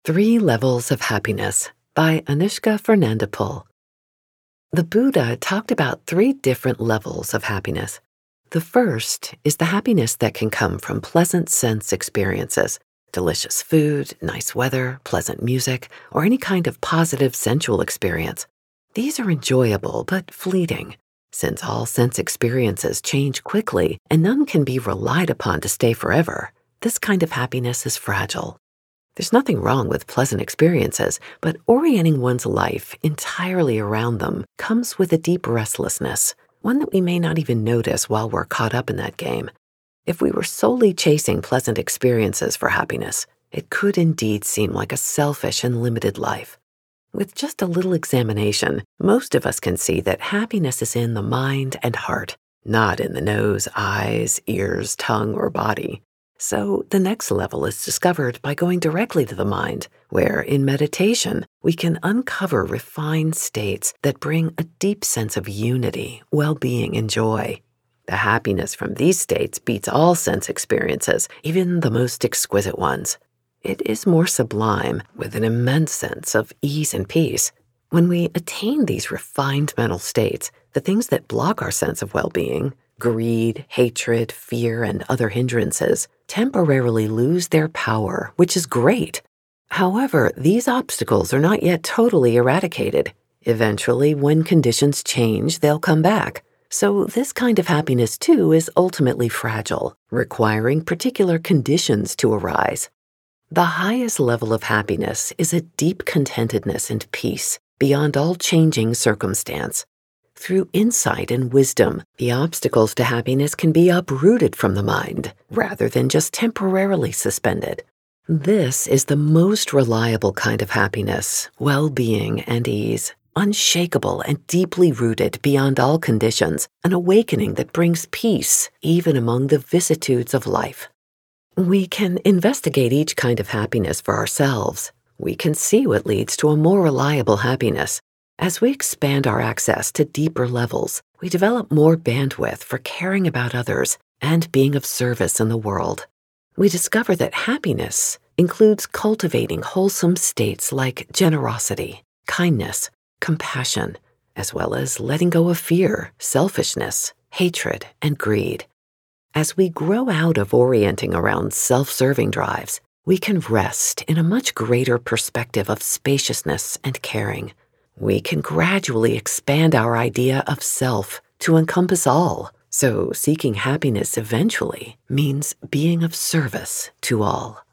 Three Levels of Happiness by Anushka Fernandapul. The Buddha talked about three different levels of happiness. The first is the happiness that can come from pleasant sense experiences, delicious food, nice weather, pleasant music, or any kind of positive sensual experience. These are enjoyable but fleeting, since all sense experiences change quickly and none can be relied upon to stay forever. This kind of happiness is fragile. There's nothing wrong with pleasant experiences, but orienting one's life entirely around them comes with a deep restlessness, one that we may not even notice while we're caught up in that game. If we were solely chasing pleasant experiences for happiness, it could indeed seem like a selfish and limited life. With just a little examination, most of us can see that happiness is in the mind and heart, not in the nose, eyes, ears, tongue, or body. So the next level is discovered by going directly to the mind, where in meditation, we can uncover refined states that bring a deep sense of unity, well-being, and joy. The happiness from these states beats all sense experiences, even the most exquisite ones. It is more sublime, with an immense sense of ease and peace. When we attain these refined mental states, the things that block our sense of well-being, greed, hatred, fear, and other hindrances, temporarily lose their power, which is great. However, these obstacles are not yet totally eradicated. Eventually, when conditions change, they'll come back. So this kind of happiness, too, is ultimately fragile, requiring particular conditions to arise. The highest level of happiness is a deep contentedness and peace beyond all changing circumstance. Through insight and wisdom, the obstacles to happiness can be uprooted from the mind, rather than just temporarily suspended. This is the most reliable kind of happiness, well-being, and ease, unshakable and deeply rooted beyond all conditions, an awakening that brings peace even among the vicissitudes of life. We can investigate each kind of happiness for ourselves. We can see what leads to a more reliable happiness. As we expand our access to deeper levels, we develop more bandwidth for caring about others and being of service in the world. We discover that happiness includes cultivating wholesome states like generosity, kindness, compassion, as well as letting go of fear, selfishness, hatred, and greed. As we grow out of orienting around self-serving drives, we can rest in a much greater perspective of spaciousness and caring. We can gradually expand our idea of self to encompass all, so seeking happiness eventually means being of service to all.